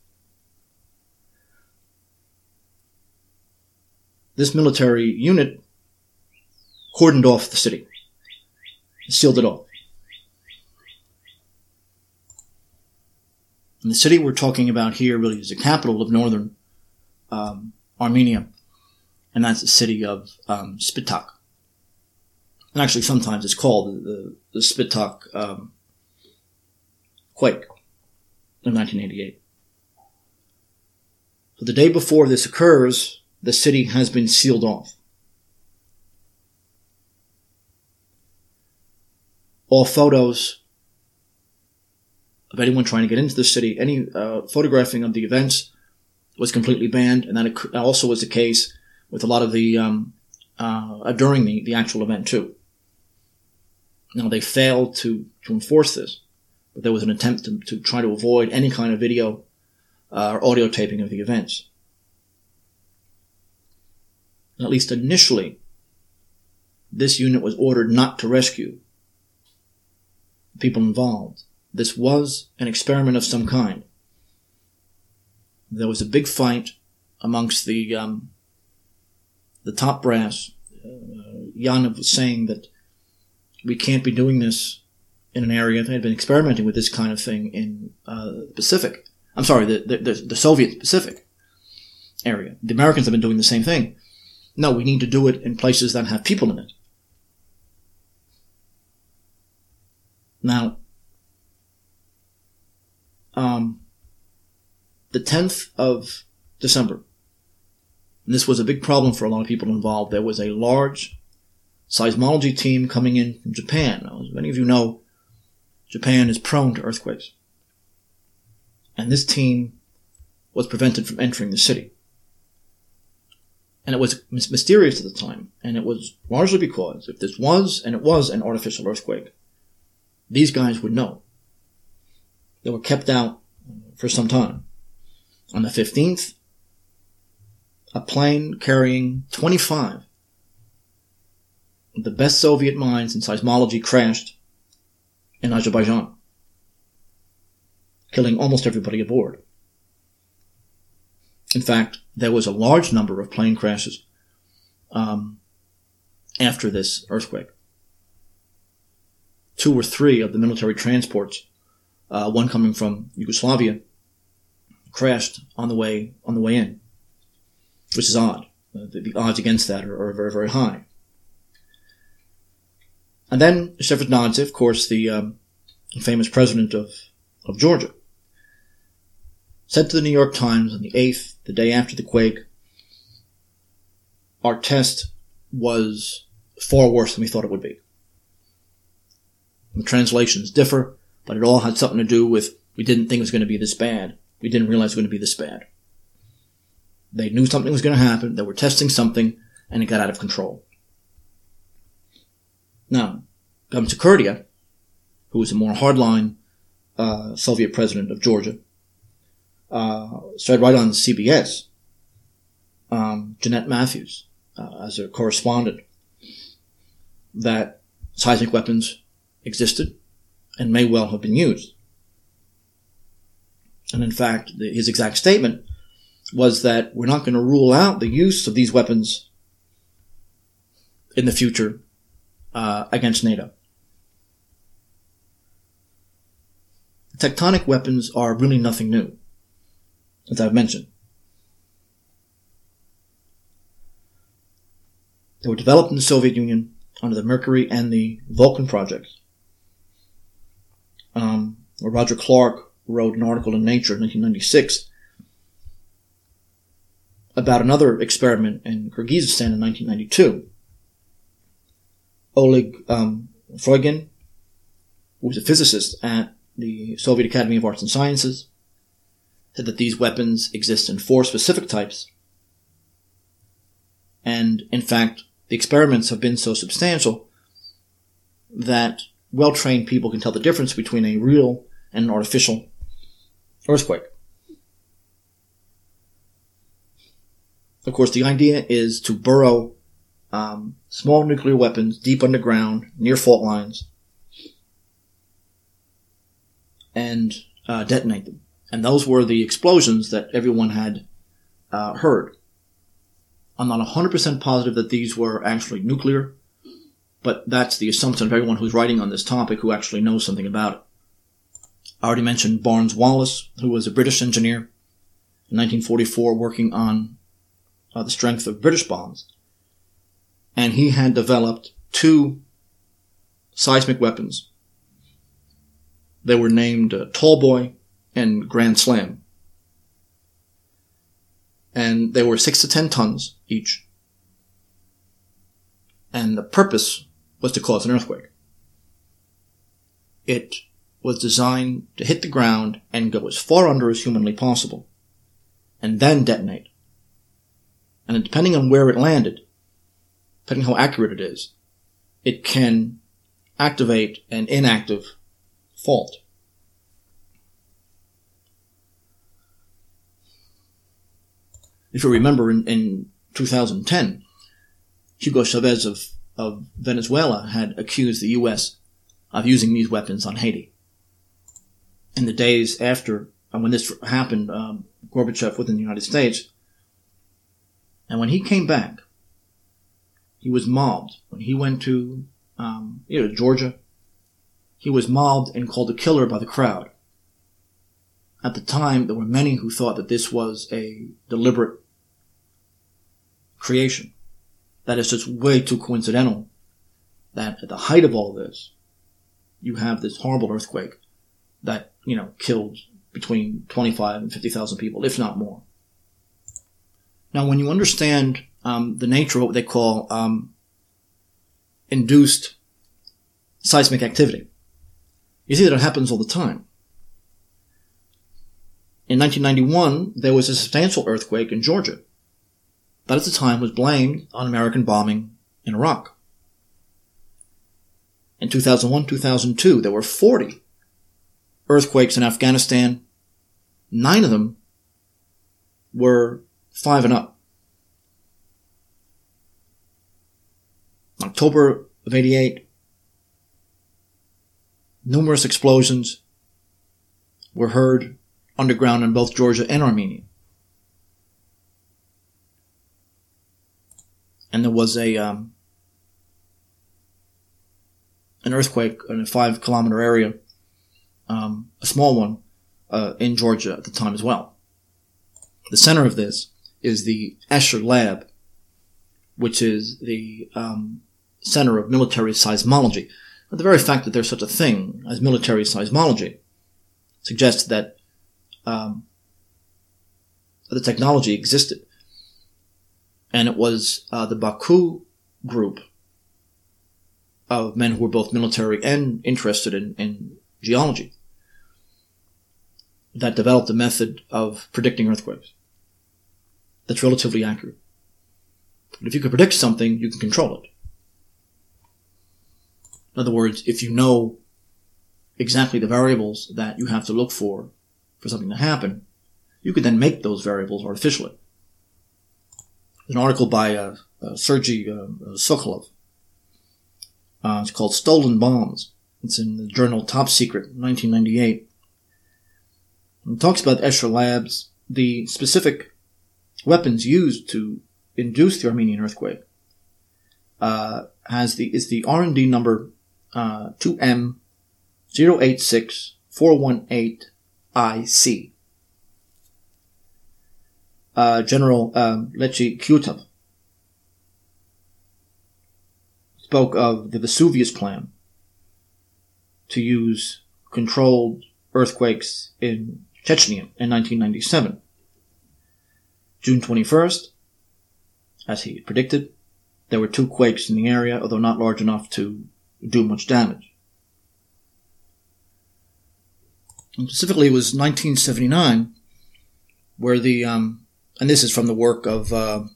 This military unit cordoned off the city, sealed it off. And the city we're talking about here really is the capital of northern Armenia, and that's the city of Spitak. And actually sometimes it's called the Spitak quake in 1988. So the day before this occurs, the city has been sealed off. All photos of anyone trying to get into the city, any photographing of the events was completely banned, and that also was the case with a lot of the during the actual event too. Now, they failed to enforce this, but there was an attempt to try to avoid any kind of video or audio taping of the events. And at least initially, this unit was ordered not to rescue the people involved. This was an experiment of some kind. There was a big fight amongst the top brass. Yanov was saying that we can't be doing this in an area. They had been experimenting with this kind of thing in the Pacific. I'm sorry, the Soviet Pacific area. The Americans have been doing the same thing. No, we need to do it in places that have people in it. Now, the 10th of December, and this was a big problem for a lot of people involved, there was a large seismology team coming in from Japan. Now, as many of you know, Japan is prone to earthquakes. And this team was prevented from entering the city. And it was mysterious at the time, and it was largely because if this was, and it was, an artificial earthquake, these guys would know. They were kept out for some time. On the 15th, a plane carrying 25 of the best Soviet minds in seismology crashed in Azerbaijan. killing almost everybody aboard. In fact, there was a large number of plane crashes after this earthquake. 2 or 3 of the military transports, one coming from Yugoslavia, crashed on the way in, which is odd. The odds against that are very, very high. And then Shevardnadze, of course, the famous president of Georgia, said to the New York Times on the 8th, the day after the quake, our test was far worse than we thought it would be. The translations differ, but it all had something to do with we didn't think it was going to be this bad. We didn't realize it was going to be this bad. They knew something was going to happen. They were testing something, and it got out of control. Now, Gamsa Kurdia, who was a more hardline Soviet president of Georgia, said right on CBS, Jeanette Matthews, as a correspondent, that seismic weapons existed and may well have been used. And in fact, his exact statement was that we're not going to rule out the use of these weapons in the future against NATO. Tectonic weapons are really nothing new, as I've mentioned. They were developed in the Soviet Union under the Mercury and the Vulcan projects. Roger Clark wrote an article in Nature in 1996 about another experiment in Kyrgyzstan in 1992. Oleg Freugen, who was a physicist at the Soviet Academy of Arts and Sciences, said that these weapons exist in 4 specific types. And, in fact, the experiments have been so substantial that well-trained people can tell the difference between a real and an artificial earthquake. Of course, the idea is to burrow small nuclear weapons deep underground, near fault lines, and detonate them. And those were the explosions that everyone had heard. I'm not 100% positive that these were actually nuclear, but that's the assumption of everyone who's writing on this topic who actually knows something about it. I already mentioned Barnes Wallis, who was a British engineer in 1944 working on the strength of British bombs. And he had developed 2 seismic weapons. They were named Tallboy and Grand Slam. And they were 6 to 10 tons each. And the purpose was to cause an earthquake. It was designed to hit the ground and go as far under as humanly possible, and then detonate. And depending on where it landed, depending how accurate it is, it can activate an inactive fault. If you remember, in 2010, Hugo Chavez of Venezuela had accused the U.S. of using these weapons on Haiti. In the days after, when this happened, Gorbachev was in the United States, and when he came back, he was mobbed. When he went to Georgia, he was mobbed and called a killer by the crowd. At the time, there were many who thought that this was a deliberate creation. That is just way too coincidental that at the height of all this, you have this horrible earthquake that, killed between 25 and 50,000 people, if not more. Now, when you understand the nature of what they call induced seismic activity, you see that it happens all the time. In 1991, there was a substantial earthquake in Georgia that at the time was blamed on American bombing in Iraq. In 2001, 2002, there were 40 earthquakes in Afghanistan. 9 of them were 5 and up. October of 88, numerous explosions were heard underground in both Georgia and Armenia. And there was an earthquake in a 5-kilometer area, a small one, in Georgia at the time as well. The center of this is the Escher Lab, which is the center of military seismology. But the very fact that there's such a thing as military seismology suggests that the technology existed. And it was the Baku group of men who were both military and interested in geology that developed a method of predicting earthquakes that's relatively accurate. But if you can predict something, you can control it. In other words, if you know exactly the variables that you have to look for something to happen, you could then make those variables artificially. There's an article by Sergei Sokolov. It's called Stolen Bombs. It's in the journal Top Secret, 1998. It talks about Escher Labs, the specific weapons used to induce the Armenian earthquake. Is the R&D number 2M086418IC. General Lechi Kyutov spoke of the Vesuvius plan to use controlled earthquakes in Chechnya in 1997. June 21st, as he predicted, there were 2 quakes in the area, although not large enough to do much damage. And specifically, it was 1979 where the and this is from the work of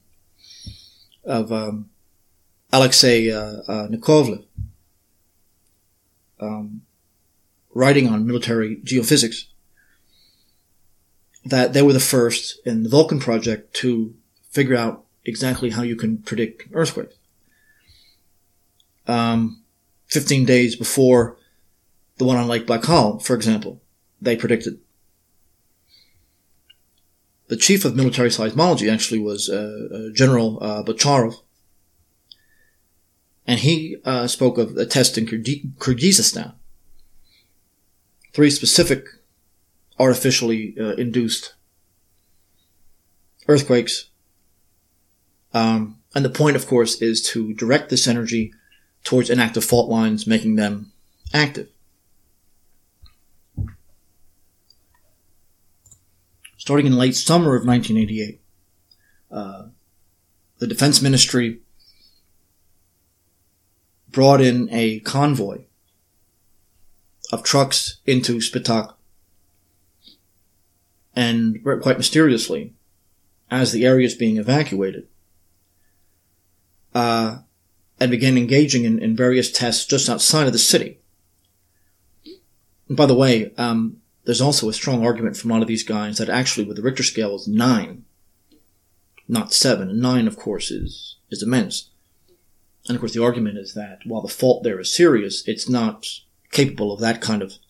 Alexei Nikovlev, writing on military geophysics, that they were the first in the Vulcan project to figure out exactly how you can predict earthquakes. 15 days before the one on Lake Baikal, for example, they predicted. The chief of military seismology actually was General Bocharov, and he spoke of a test in Kyrgyzstan. 3 specific artificially induced earthquakes. And the point, of course, is to direct this energy towards inactive fault lines, making them active. Starting in late summer of 1988, the Defense Ministry brought in a convoy of trucks into Spitak, and quite mysteriously, as the area is being evacuated, and began engaging in various tests just outside of the city. And by the way, there's also a strong argument from a lot of these guys that actually with the Richter scale is 9, not 7. And 9, of course, is immense. And of course the argument is that while the fault there is serious, it's not capable of that kind of,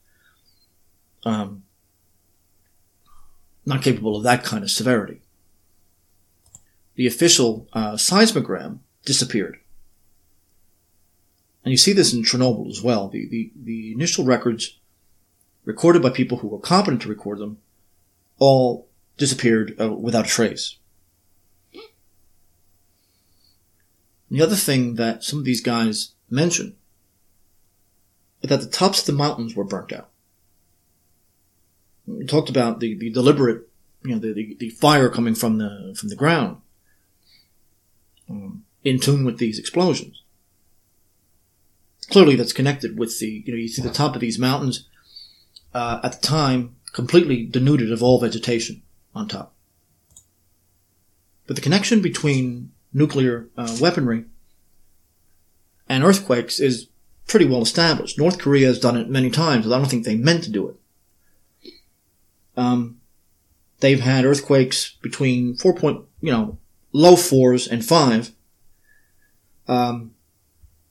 severity. The official seismogram disappeared. And you see this in Chernobyl as well. The initial records recorded by people who were competent to record them all disappeared without a trace. And the other thing that some of these guys mention is that the tops of the mountains were burnt out. We talked about the deliberate, the fire coming from the ground, in tune with these explosions. Clearly that's connected with you see the top of these mountains, at the time, completely denuded of all vegetation on top. But the connection between nuclear weaponry and earthquakes is pretty well established. North Korea has done it many times, but I don't think they meant to do it. They've had earthquakes between low 4s and 5,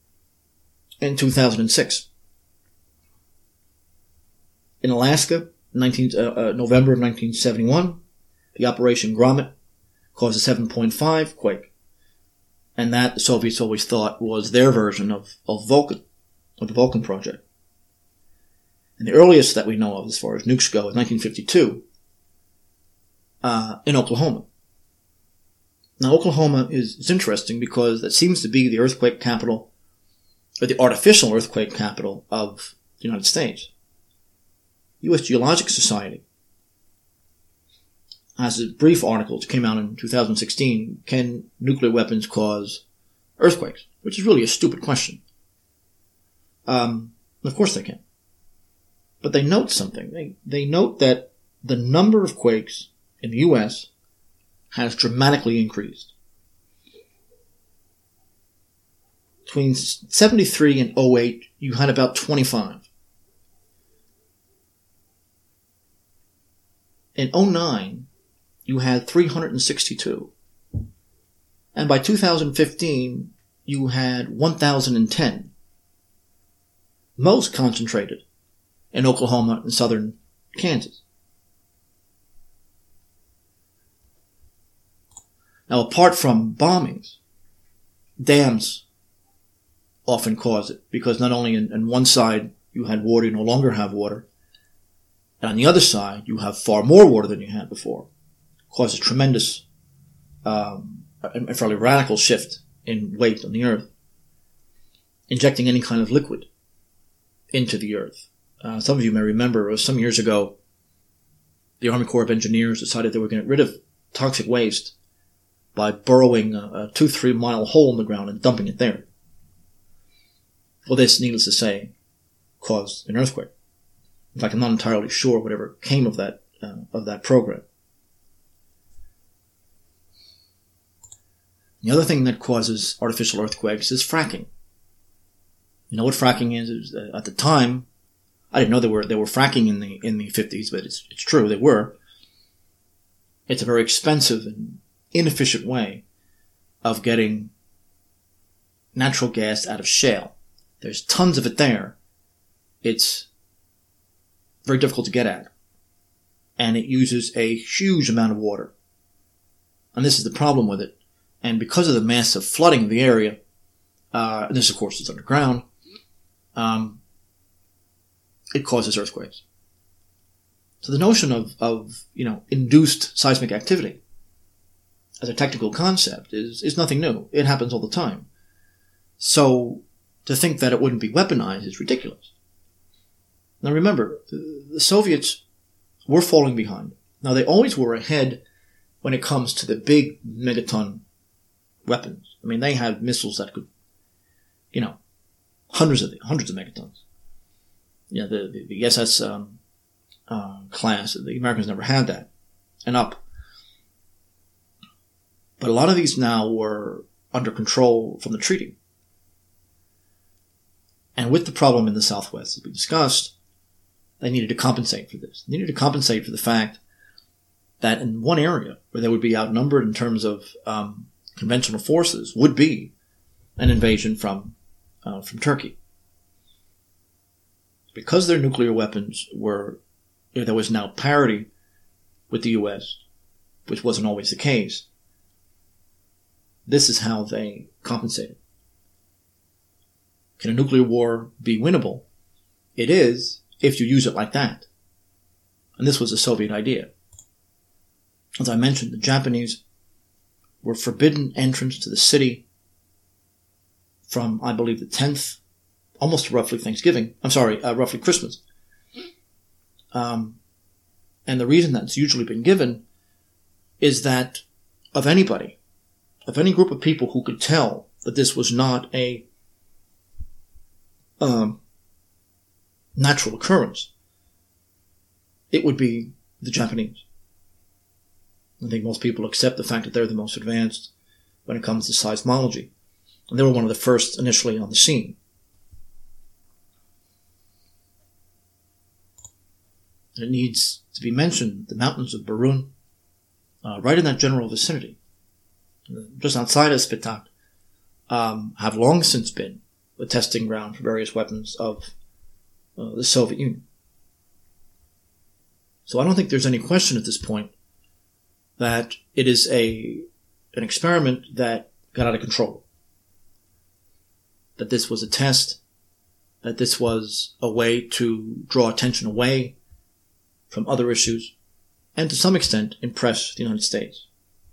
in 2006. In Alaska, November of 1971, the Operation Grommet caused a 7.5 quake. And that the Soviets always thought was their version of Vulcan, of the Vulcan project. And the earliest that we know of as far as nukes go is 1952 in Oklahoma. Now, Oklahoma is interesting because that seems to be the earthquake capital, or the artificial earthquake capital of the United States. U.S. Geologic Society has a brief article that came out in 2016, Can Nuclear Weapons Cause Earthquakes? Which is really a stupid question. Of course they can. But they note something. They note that the number of quakes in the U.S. has dramatically increased. Between 73 and 08, you had about 25. In 09, you had 362. And by 2015, you had 1,010. Most concentrated in Oklahoma and southern Kansas. Now, apart from bombings, dams often cause it, because not only on one side you had water, you no longer have water, and on the other side you have far more water than you had before. It causes tremendous, a fairly radical shift in weight on the earth. Injecting any kind of liquid into the earth. Some of you may remember, some years ago, the Army Corps of Engineers decided they were going to get rid of toxic waste by burrowing a 2-3 mile hole in the ground and dumping it there. Well, this, needless to say, caused an earthquake. In fact, I'm not entirely sure whatever came of that program. The other thing that causes artificial earthquakes is fracking. You know what fracking is? At the time, I didn't know they were fracking in the 50s, but it's true, they were. It's a very expensive and inefficient way of getting natural gas out of shale. There's tons of it there. It's very difficult to get at. And it uses a huge amount of water. And this is the problem with it. And because of the massive flooding of the area, and this of course is underground, it causes earthquakes. So the notion of induced seismic activity as a technical concept is nothing new. It happens all the time. So to think that it wouldn't be weaponized is ridiculous. Now remember, the Soviets were falling behind. Now they always were ahead when it comes to the big megaton weapons. I mean, they had missiles that could, hundreds of megatons. Yeah, the SS class, the Americans never had that, and up. But a lot of these now were under control from the treaty. And with the problem in the Southwest, as we discussed, they needed to compensate for this. They needed to compensate for the fact that in one area where they would be outnumbered in terms of conventional forces would be an invasion from Turkey. Because their nuclear weapons were, there was now parity with the U.S., which wasn't always the case. This is how they compensated. Can a nuclear war be winnable? It is, if you use it like that. And this was a Soviet idea. As I mentioned, the Japanese were forbidden entrance to the city from, I believe, the 10th, almost roughly Thanksgiving. Roughly Christmas. And the reason that's usually been given is that of any group of people who could tell that this was not a natural occurrence, it would be the Japanese. I think most people accept the fact that they're the most advanced when it comes to seismology. And they were one of the first initially on the scene. And it needs to be mentioned, the mountains of Barun, right in that general vicinity, just outside of Spitak, have long since been the testing ground for various weapons of the Soviet Union. So I don't think there's any question at this point that it is an experiment that got out of control. That this was a test, that this was a way to draw attention away from other issues, and to some extent impress the United States.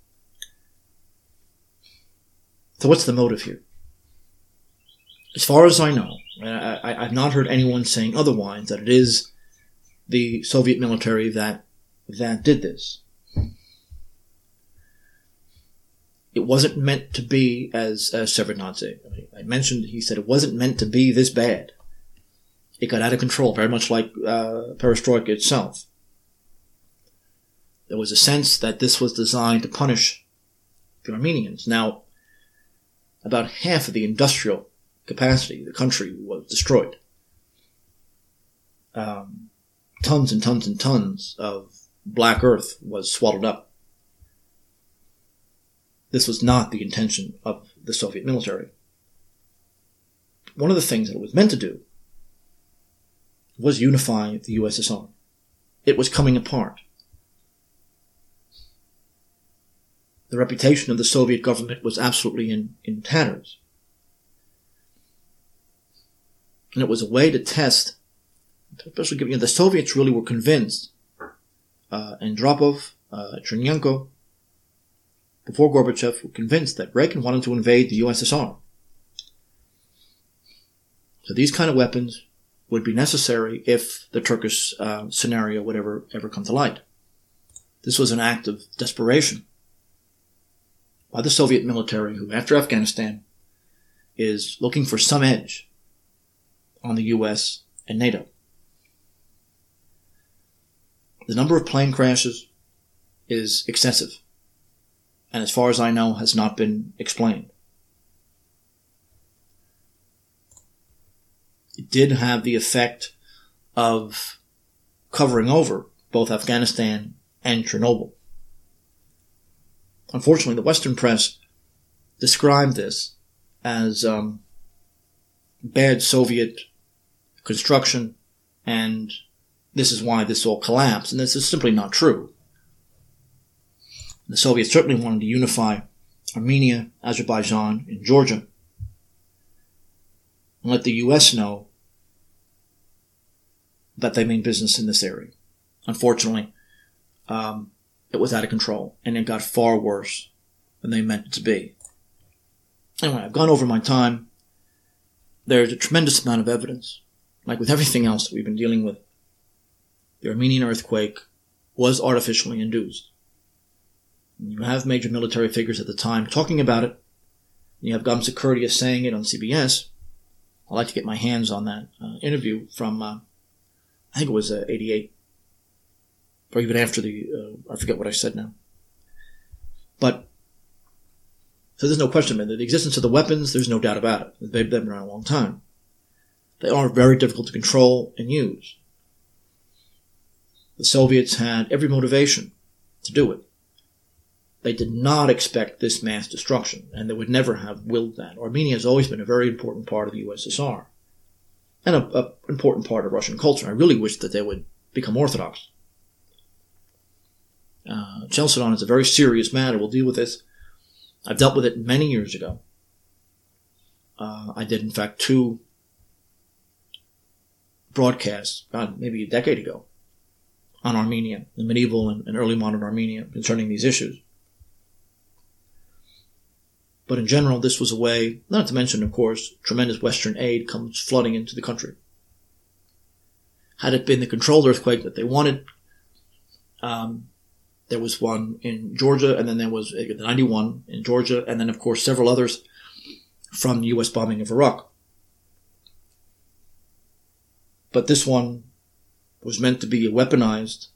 So what's the motive here? As far as I know, I've not heard anyone saying otherwise, that it is the Soviet military that did this. It wasn't meant to be, as Shevardnadze, I mentioned, he said it wasn't meant to be this bad. It got out of control, very much like perestroika itself. There was a sense that this was designed to punish the Armenians. Now, about half of the industrial capacity of the country was destroyed. Tons and tons and tons of black earth was swallowed up. This was not the intention of the Soviet military. One of the things that it was meant to do was unify the USSR. It was coming apart. The reputation of the Soviet government was absolutely in tatters. And it was a way to test, especially given the Soviets really were convinced, Andropov, Chernenko, before Gorbachev, were convinced that Reagan wanted to invade the USSR. So these kind of weapons would be necessary if the Turkish scenario would ever come to light. This was an act of desperation by the Soviet military, who, after Afghanistan, is looking for some edge on the US and NATO. The number of plane crashes is excessive, and as far as I know, has not been explained. It did have the effect of covering over both Afghanistan and Chernobyl. Unfortunately, the Western press described this as bad Soviet construction, and this is why this all collapsed, and this is simply not true. The Soviets certainly wanted to unify Armenia, Azerbaijan, and Georgia, and let the U.S. know that they mean business in this area. Unfortunately, it was out of control, and it got far worse than they meant it to be. Anyway, I've gone over my time. There's a tremendous amount of evidence. Like with everything else that we've been dealing with, the Armenian earthquake was artificially induced. You have major military figures at the time talking about it. You have Gamsa Kurdias saying it on CBS. I'd like to get my hands on that interview from, I think it was 88. Or even after I forget what I said now. But, so there's no question, man. The existence of the weapons, there's no doubt about it. They've been around a long time. They are very difficult to control and use. The Soviets had every motivation to do it. They did not expect this mass destruction, and they would never have willed that. Armenia has always been a very important part of the USSR, and an important part of Russian culture. I really wish that they would become Orthodox. Chalcedon is a very serious matter. We'll deal with this. I've dealt with it many years ago. I did, in fact, 2 broadcasts, maybe a decade ago, on Armenia, the medieval and early modern Armenia, concerning these issues. But in general, this was a way, not to mention, of course, tremendous Western aid comes flooding into the country. Had it been the controlled earthquake that they wanted, there was one in Georgia, and then there was the 91 in Georgia, and then, of course, several others from the U.S. bombing of Iraq. But this one was meant to be a weaponized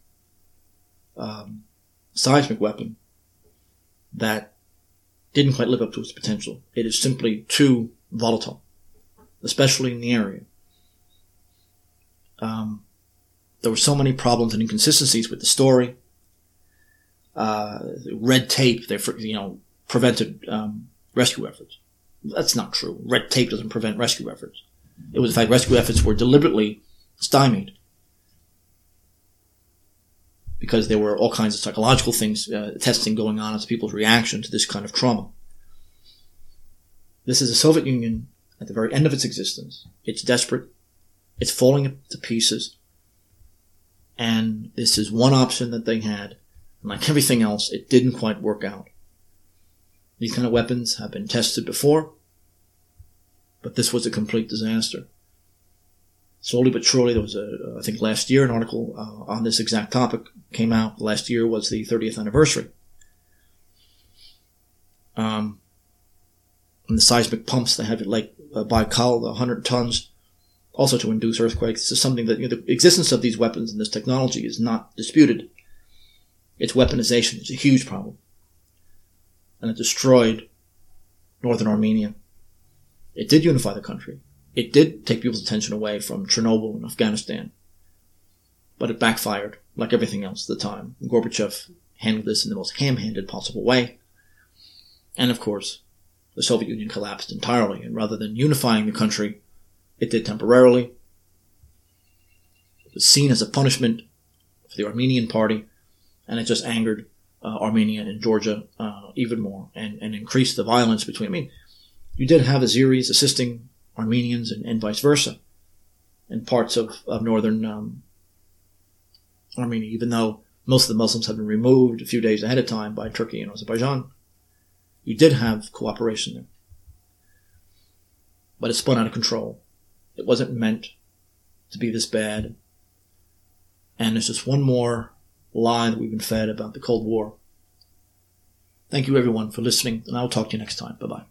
seismic weapon that didn't quite live up to its potential. It is simply too volatile, especially in the area. There were so many problems and inconsistencies with the story. Red tape, prevented rescue efforts. That's not true. Red tape doesn't prevent rescue efforts. It was, in fact, rescue efforts were deliberately stymied. because there were all kinds of psychological things, testing going on as people's reaction to this kind of trauma. This is the Soviet Union at the very end of its existence. It's desperate. It's falling to pieces. And this is one option that they had. And like everything else, it didn't quite work out. These kind of weapons have been tested before, but this was a complete disaster. Slowly but surely, there was I think last year, an article on this exact topic came out. Last year was the 30th anniversary. And the seismic pumps they have at Lake Baikal, 100 tons, also to induce earthquakes. This is something that, the existence of these weapons and this technology is not disputed. Its weaponization is a huge problem. And it destroyed northern Armenia. It did unify the country. It did take people's attention away from Chernobyl and Afghanistan. But it backfired, like everything else at the time. Gorbachev handled this in the most ham-handed possible way. And of course, the Soviet Union collapsed entirely. And rather than unifying the country, it did temporarily. It was seen as a punishment for the Armenian party. And it just angered Armenia and Georgia even more and increased the violence between. You did have Azeris assisting Armenians and vice versa in parts of northern Armenia, even though most of the Muslims had been removed a few days ahead of time by Turkey and Azerbaijan. You did have cooperation there. But it spun out of control. It wasn't meant to be this bad. And it's just one more lie that we've been fed about the Cold War. Thank you, everyone, for listening, and I'll talk to you next time. Bye-bye.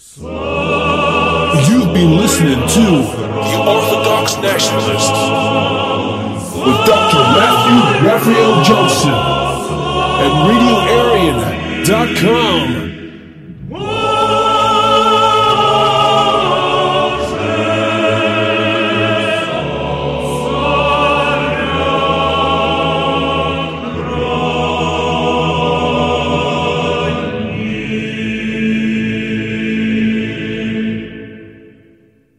You've been listening to The Orthodox Nationalist with Dr. Matthew Raphael Johnson at RadioArian.com.